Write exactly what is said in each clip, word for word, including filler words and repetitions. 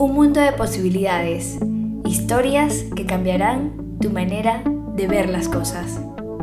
Un mundo de posibilidades, historias que cambiarán tu manera de ver las cosas.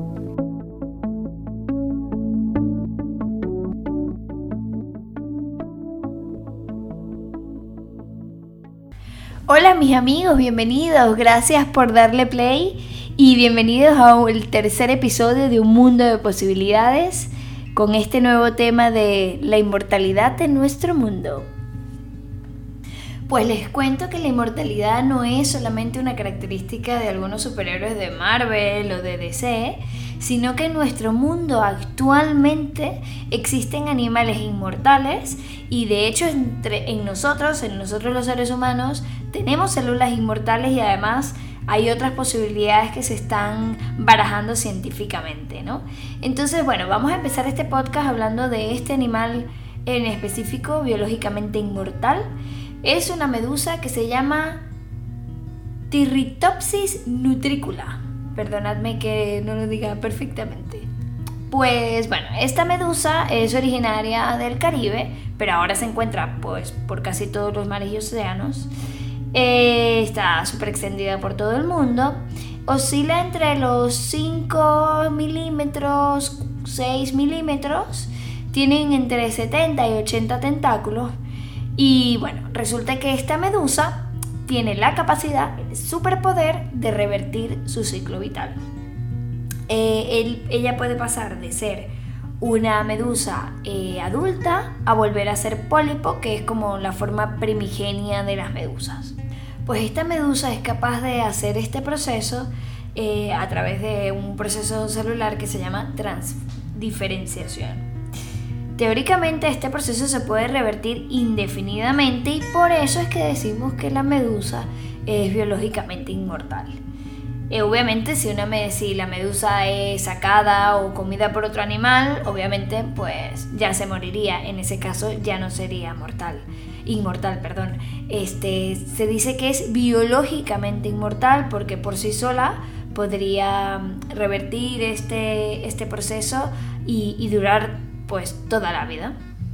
Hola mis amigos, bienvenidos, gracias por darle play y bienvenidos al tercer episodio de Un mundo de posibilidades con este nuevo tema de la inmortalidad de nuestro mundo. Pues les cuento que la inmortalidad no es solamente una característica de algunos superhéroes de Marvel o de D C, sino que en nuestro mundo actualmente existen animales inmortales y de hecho entre, en nosotros, en nosotros los seres humanos, tenemos células inmortales y además hay otras posibilidades que se están barajando científicamente, ¿no? Entonces, bueno, vamos a empezar este podcast hablando de este animal en específico, biológicamente inmortal. Es una medusa que se llama Turritopsis nutricula. Perdonadme que no lo diga perfectamente. Pues bueno, esta medusa es originaria del Caribe, pero ahora se encuentra pues por casi todos los mares y océanos. Eh, está súper extendida por todo el mundo. Oscila entre los cinco milímetros, seis milímetros. Tienen entre setenta y ochenta tentáculos. Y bueno, resulta que esta medusa tiene la capacidad, el superpoder de revertir su ciclo vital. Eh, él, ella puede pasar de ser una medusa eh, adulta a volver a ser pólipo, que es como la forma primigenia de las medusas. Pues esta medusa es capaz de hacer este proceso eh, a través de un proceso celular que se llama transdiferenciación. Teóricamente este proceso se puede revertir indefinidamente y por eso es que decimos que la medusa es biológicamente inmortal. Eh, obviamente si, una, si la medusa es sacada o comida por otro animal, obviamente pues ya se moriría, en ese caso ya no sería mortal, inmortal, perdón. Este, se dice que es biológicamente inmortal porque por sí sola podría revertir este, este proceso y, y durar pues toda la vida.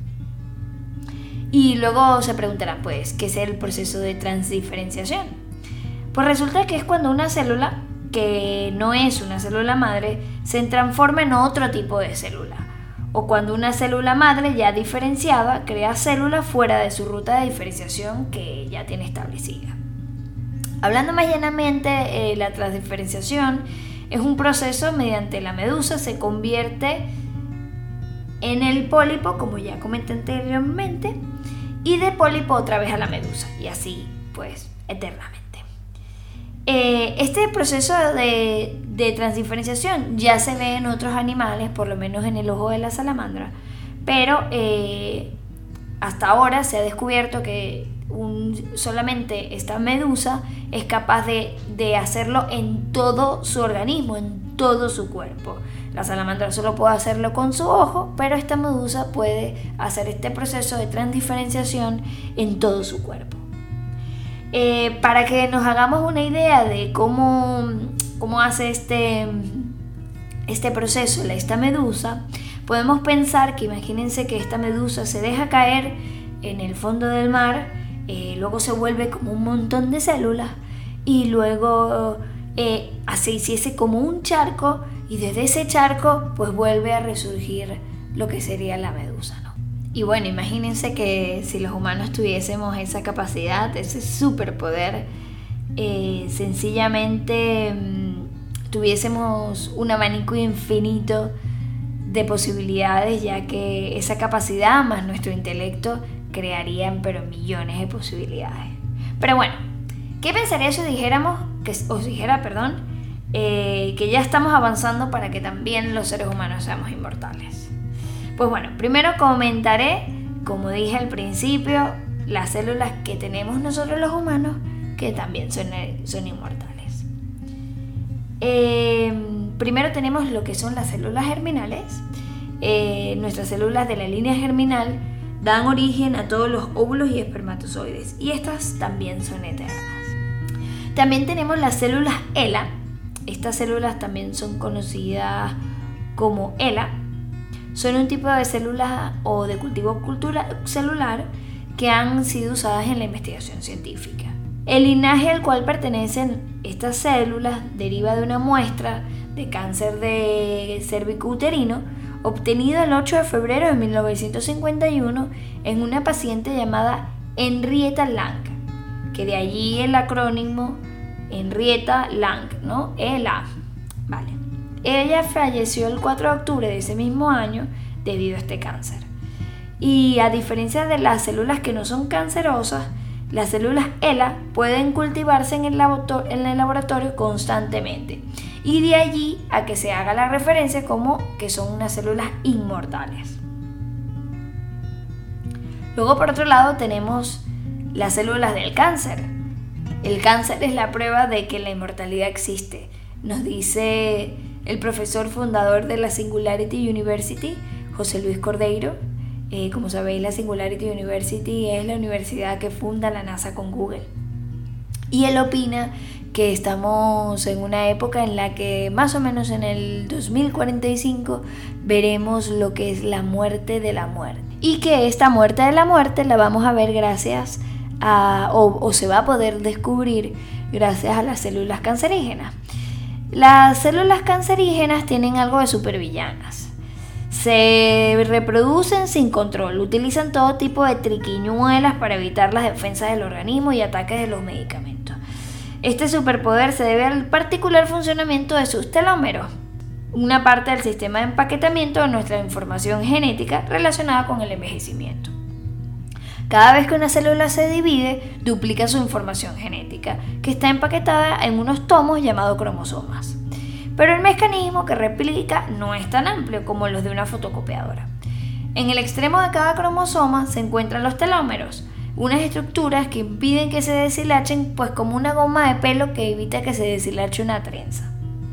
Y luego se preguntarán, pues, ¿qué es el proceso de transdiferenciación? Pues resulta que es cuando una célula, que no es una célula madre, se transforma en otro tipo de célula. O cuando una célula madre ya diferenciada crea células fuera de su ruta de diferenciación que ya tiene establecida. Hablando más llanamente, eh, la transdiferenciación es un proceso mediante la medusa se convierte en el pólipo, como ya comenté anteriormente, y de pólipo otra vez a la medusa, y así, pues, eternamente. Eh, este proceso de, de transdiferenciación ya se ve en otros animales, por lo menos en el ojo de la salamandra, pero eh, hasta ahora se ha descubierto que un, solamente esta medusa es capaz de, de hacerlo en todo su organismo, en todo su cuerpo. La salamandra solo puede hacerlo con su ojo, pero esta medusa puede hacer este proceso de transdiferenciación en todo su cuerpo. Eh, para que nos hagamos una idea de cómo, cómo hace este, este proceso esta medusa, podemos pensar que imagínense que esta medusa se deja caer en el fondo del mar, eh, luego se vuelve como un montón de células y luego eh, se hiciese como un charco y desde ese charco pues vuelve a resurgir lo que sería la medusa, ¿no? Y bueno, imagínense que si los humanos tuviésemos esa capacidad, ese superpoder, eh, sencillamente mmm, tuviésemos un abanico infinito de posibilidades, ya que esa capacidad más nuestro intelecto crearían pero millones de posibilidades. Pero bueno, ¿qué pensaría si dijéramos, que os dijera, perdón, eh, que ya estamos avanzando para que también los seres humanos seamos inmortales? Pues bueno, primero comentaré, como dije al principio, las células que tenemos nosotros los humanos, que también son, son inmortales. Eh, primero tenemos lo que son las células germinales. Eh, nuestras células de la línea germinal dan origen a todos los óvulos y espermatozoides, y estas también son eternas. También tenemos las células HeLa. Estas células también son conocidas como HeLa. Son un tipo de células o de cultivo cultura, celular que han sido usadas en la investigación científica. El linaje al cual pertenecen estas células deriva de una muestra de cáncer de cervicouterino obtenido el ocho de febrero de mil novecientos cincuenta y uno en una paciente llamada Henrietta Lang, que de allí el acrónimo Henrietta Lang, ¿no? E L A. Vale. Ella falleció el cuatro de octubre de ese mismo año debido a este cáncer. Y a diferencia de las células que no son cancerosas, las células E L A pueden cultivarse en el, laborator- en el laboratorio constantemente. Y de allí a que se haga la referencia como que son unas células inmortales. Luego, por otro lado, tenemos las células del cáncer. El cáncer es la prueba de que la inmortalidad existe. Nos dice el profesor fundador de la Singularity University, José Luis Cordeiro. Eh, como sabéis, la Singularity University es la universidad que funda la NASA con Google. Y él opina que estamos en una época en la que más o menos en el dos mil cuarenta y cinco veremos lo que es la muerte de la muerte. Y que esta muerte de la muerte la vamos a ver gracias a, o, o se va a poder descubrir gracias a las células cancerígenas. Las células cancerígenas tienen algo de supervillanas. Se reproducen sin control, utilizan todo tipo de triquiñuelas para evitar las defensas del organismo y ataques de los medicamentos. Este superpoder se debe al particular funcionamiento de sus telómeros, una parte del sistema de empaquetamiento de nuestra información genética relacionada con el envejecimiento. Cada vez que una célula se divide, duplica su información genética, que está empaquetada en unos tomos llamados cromosomas. Pero el mecanismo que replica no es tan amplio como los de una fotocopiadora. En el extremo de cada cromosoma se encuentran los telómeros, unas estructuras que impiden que se deshilachen, pues como una goma de pelo que evita que se deshilache una trenza.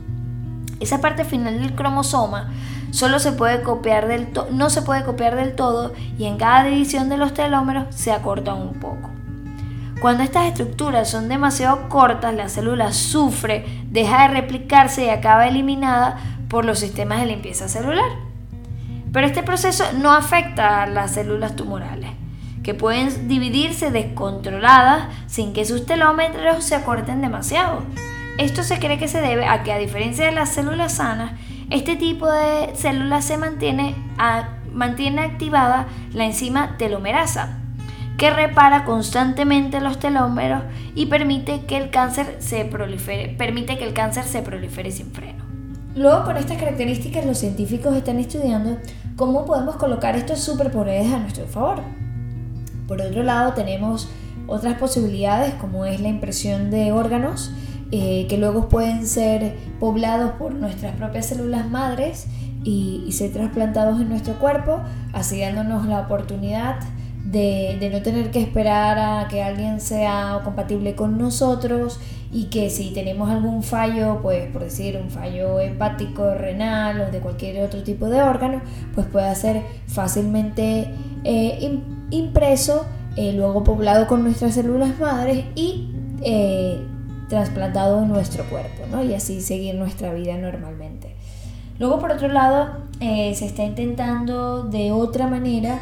Esa parte final del cromosoma solo se puede copiar del to- no se puede copiar del todo y en cada división de los telómeros se acorta un poco. Cuando estas estructuras son demasiado cortas, la célula sufre, deja de replicarse y acaba eliminada por los sistemas de limpieza celular. Pero este proceso no afecta a las células tumorales, que pueden dividirse descontroladas sin que sus telómeros se acorten demasiado. Esto se cree que se debe a que, a diferencia de las células sanas, este tipo de células se mantiene, a, mantiene activada la enzima telomerasa, que repara constantemente los telómeros y permite que el cáncer se prolifere, permite que el cáncer se prolifere sin freno. Luego, con estas características, los científicos están estudiando cómo podemos colocar estos superpoderes a nuestro favor. Por otro lado, tenemos otras posibilidades, como es la impresión de órganos, eh, que luego pueden ser poblados por nuestras propias células madres y, y ser trasplantados en nuestro cuerpo, así dándonos la oportunidad De, de no tener que esperar a que alguien sea compatible con nosotros y que si tenemos algún fallo, pues por decir un fallo hepático, renal o de cualquier otro tipo de órgano, pues pueda ser fácilmente eh, impreso, eh, luego poblado con nuestras células madres y eh, trasplantado en nuestro cuerpo, ¿no? Y así seguir nuestra vida normalmente. Luego, por otro lado, eh, se está intentando de otra manera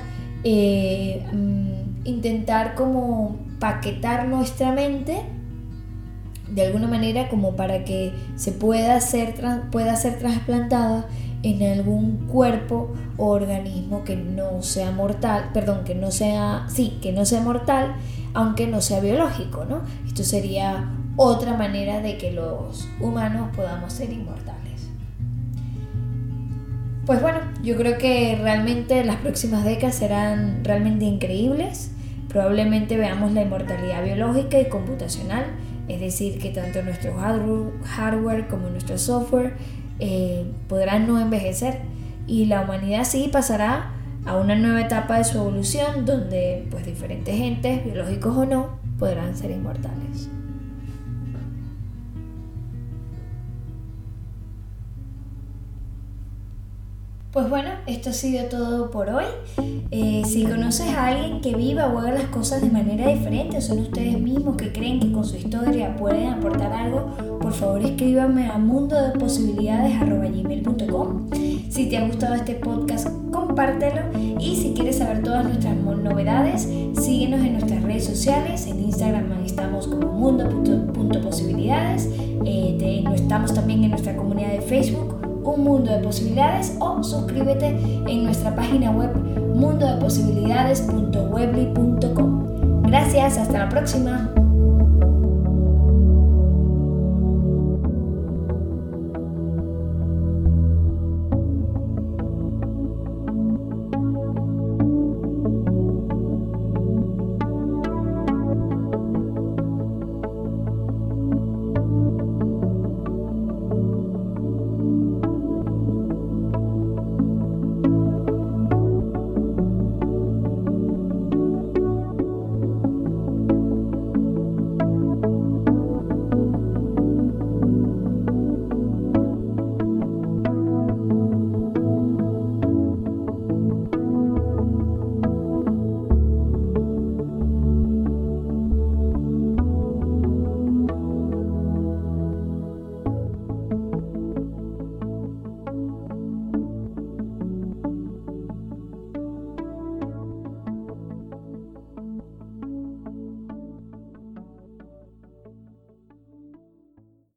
Eh, um, intentar como paquetar nuestra mente de alguna manera como para que se pueda ser, pueda ser trasplantada en algún cuerpo o organismo que no sea mortal, perdón, que no sea, sí, que no sea mortal, aunque no sea biológico, ¿no? Esto sería otra manera de que los humanos podamos ser inmortales. Pues bueno, yo creo que realmente las próximas décadas serán realmente increíbles. Probablemente veamos la inmortalidad biológica y computacional, es decir, que tanto nuestro hardware como nuestro software eh, podrán no envejecer y la humanidad sí pasará a una nueva etapa de su evolución donde pues diferentes entes, biológicos o no, podrán ser inmortales. Pues bueno, esto ha sido todo por hoy. Eh, si conoces a alguien que viva o haga las cosas de manera diferente o son ustedes mismos que creen que con su historia pueden aportar algo, por favor escríbanme a mundo de posibilidades arroba gmail punto com. Si te ha gustado este podcast, compártelo. compártelo. Y si quieres saber todas nuestras novedades, síguenos en nuestras redes sociales. En Instagram estamos como mundo punto posibilidades. Eh, te, estamos también en nuestra comunidad de Facebook, Un Mundo de Posibilidades, o suscríbete en nuestra página web mundo de posibilidades punto weebly punto com. Gracias, hasta la próxima.